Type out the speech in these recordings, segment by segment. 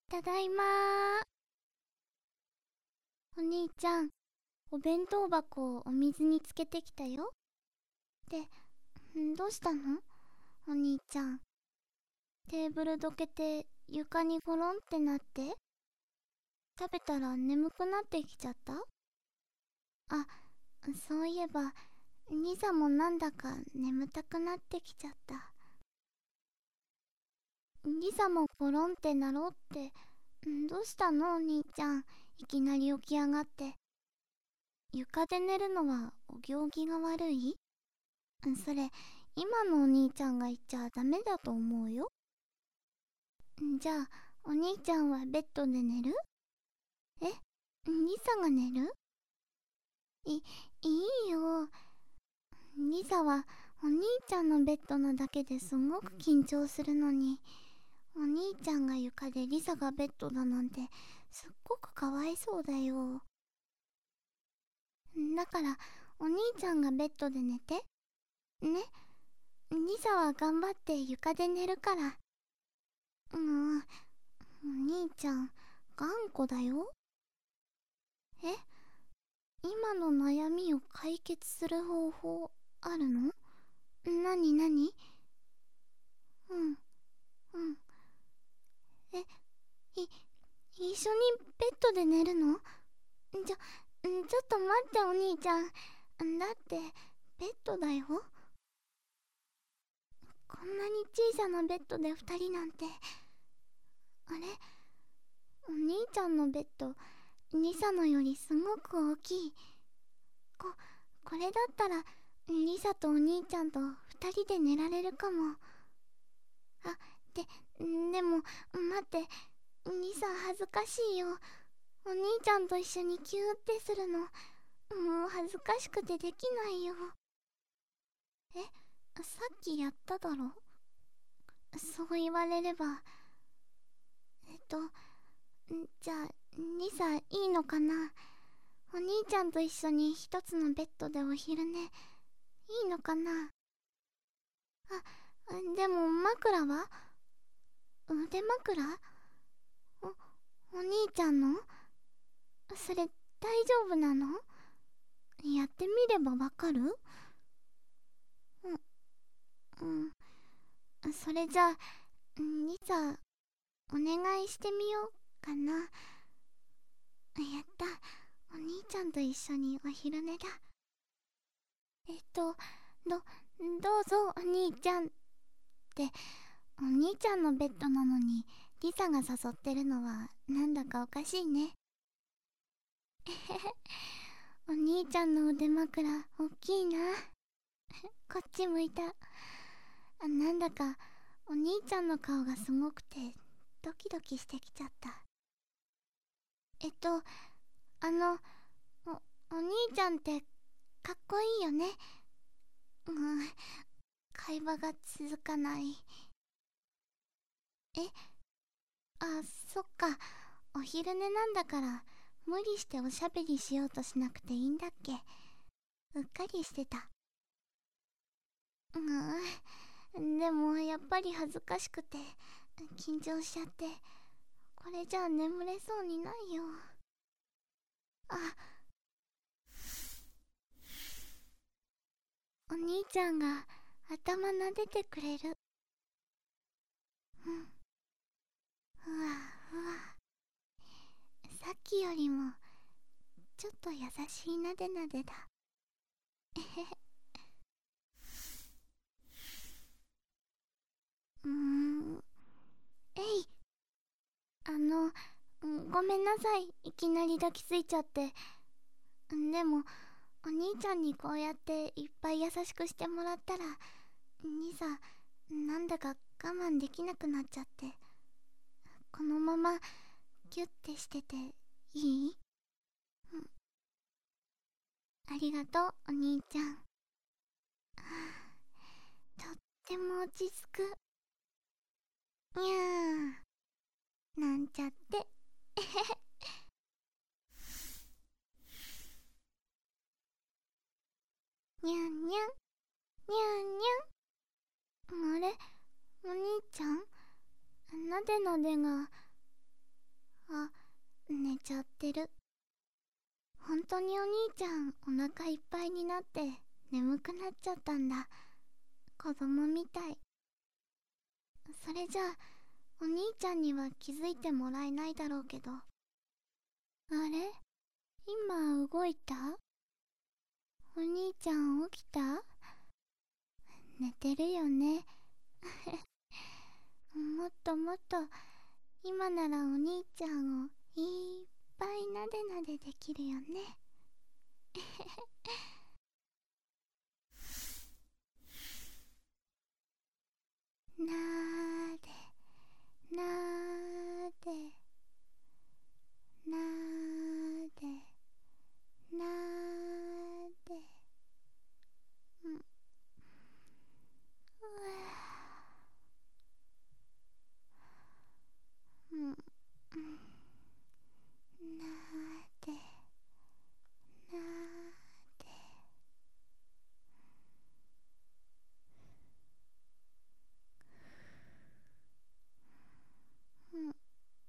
ただいまー。お兄ちゃん、お弁当箱をお水につけてきたよ。で、どうしたのお兄ちゃん。テーブルどけて床にゴロンってなって、食べたら眠くなってきちゃった？あ、そういえば、ニザもなんだか眠たくなってきちゃった。ニザもゴロンってなろうって、どうしたのお兄ちゃん。いきなり起き上がって。床で寝るのはお行儀が悪い？それ、今のお兄ちゃんが言っちゃダメだと思うよ。じゃあ、お兄ちゃんはベッドで寝る？え、リサが寝る？いいよ。リサはお兄ちゃんのベッドなだけですごく緊張するのに、お兄ちゃんが床でリサがベッドだなんてすっごくかわいそうだよ。だからお兄ちゃんがベッドで寝てね。リサは頑張って床で寝るから。お兄ちゃん頑固だよ。え、今の悩みを解決する方法あるの？なになに？うん。え、一緒にベッドで寝るの？ちょっと待ってお兄ちゃん。だってベッドだよ。こんなに小さなベッドで2人なんて。あれ、お兄ちゃんのベッドリサのよりすごく大きい。これだったらリサとお兄ちゃんと2人で寝られるかも。あ、でも待って、リサ恥ずかしいよ。お兄ちゃんと一緒にキューってするのもう恥ずかしくてできないよ。え、さっきやっただろ。そう言われれば。じゃあリサいいのかな？お兄ちゃんと一緒に一つのベッドでお昼寝いいのかな？でも枕は？腕枕？お兄ちゃんの？それ大丈夫なの？やってみればわかる？それじゃあリサお願いしてみようかな。やった、お兄ちゃんと一緒にお昼寝だ。どうぞお兄ちゃんって、お兄ちゃんのベッドなのにリサが誘ってるのはなんだかおかしいね。お兄ちゃんの腕枕おっきいな。こっち向いた。なんだかお兄ちゃんの顔がすごくてドキドキしてきちゃった。あのお兄ちゃんってかっこいいよね。会話が続かない。え、そっか。お昼寝なんだから無理しておしゃべりしようとしなくていいんだっけ。うっかりしてた。でもやっぱり恥ずかしくて緊張しちゃって、これじゃあ眠れそうにないよ。お兄ちゃんが頭撫でてくれる。ふわふわ。さっきよりもちょっと優しいなでなでだ。えへへ。えい。ごめんなさい、いきなり抱きついちゃって。でもお兄ちゃんにこうやっていっぱい優しくしてもらったらリサなんだか我慢できなくなっちゃって、このままギュッてしてていい？ありがとうお兄ちゃん。とっても落ち着く。にゃーなんちゃって。えへへ。にゃんにゃんにゃんにゃん。あれ、お兄ちゃんなでなでがあ、寝ちゃってる。本当にお兄ちゃんお腹いっぱいになって眠くなっちゃったんだ。子供みたい。それじゃあお兄ちゃんには気づいてもらえないだろうけど。あれ、今動いた？お兄ちゃん起きた？寝てるよね。もっともっと、今ならお兄ちゃんをいっぱいなでなでできるよね。なーでなーでなーでなーで、うん、うわー、うん、なーでなーで、うん、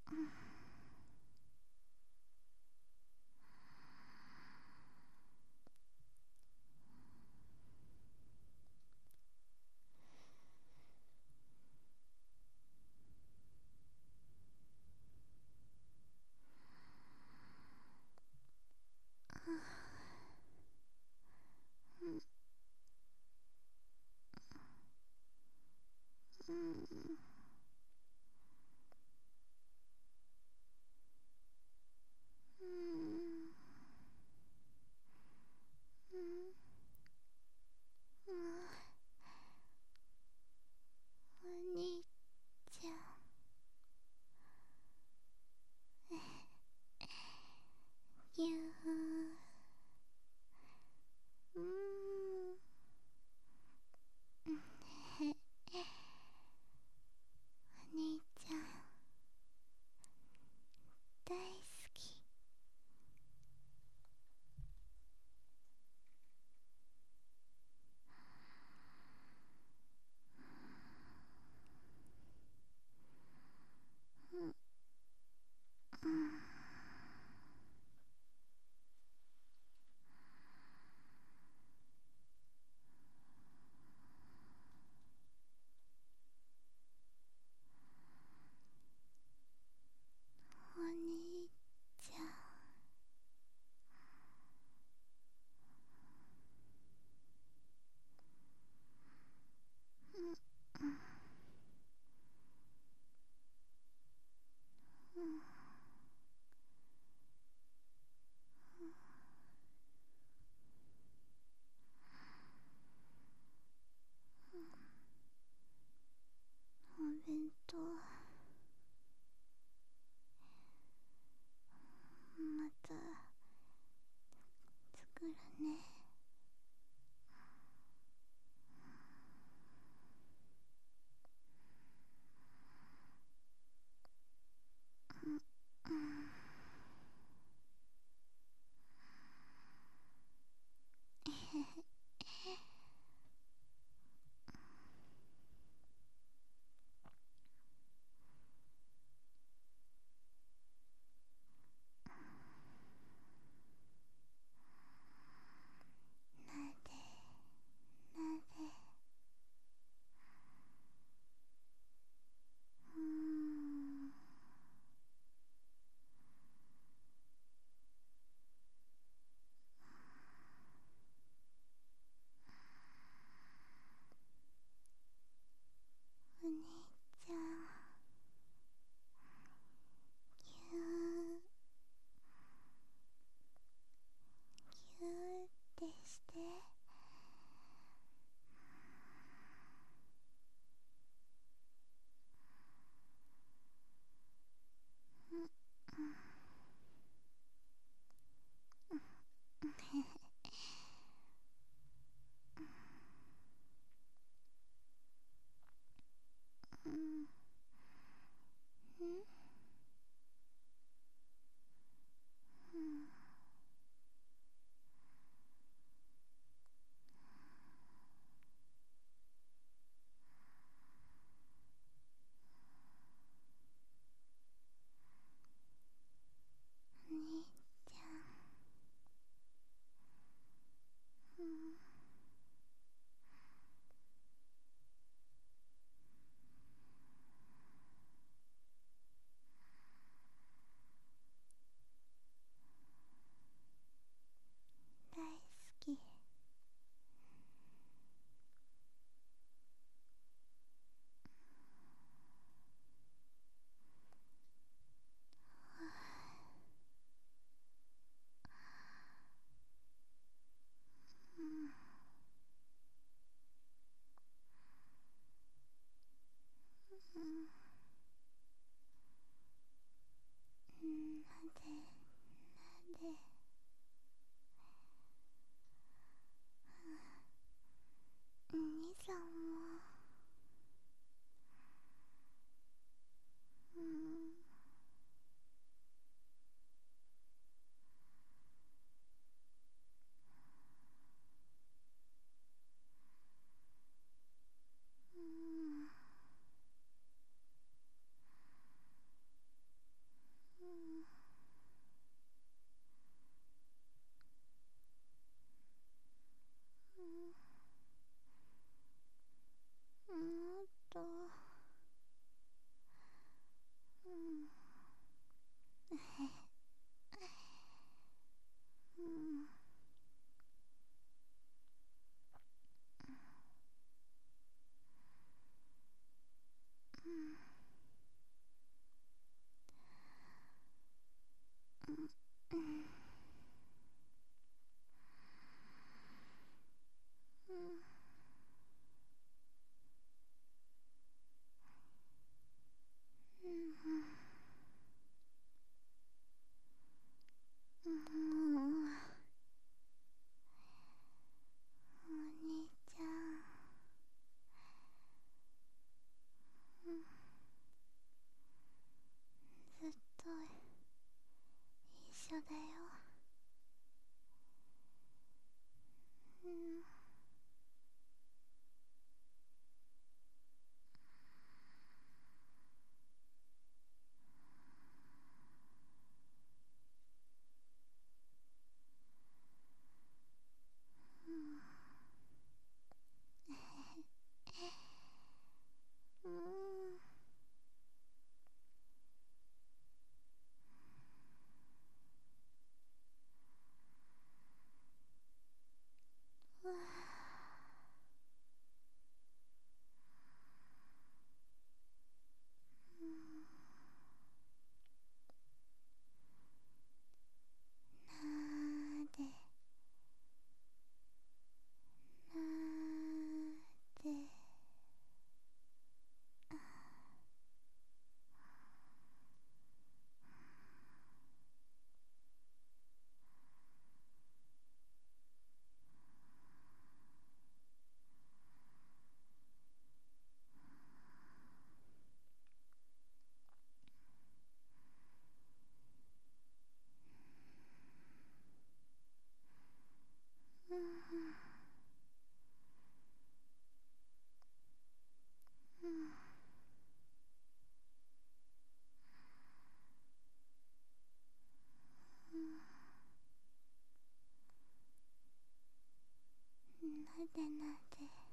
うん、うん、うん、うん、うん、お兄ちゃん、ぎゅー、うん、へ、 でなで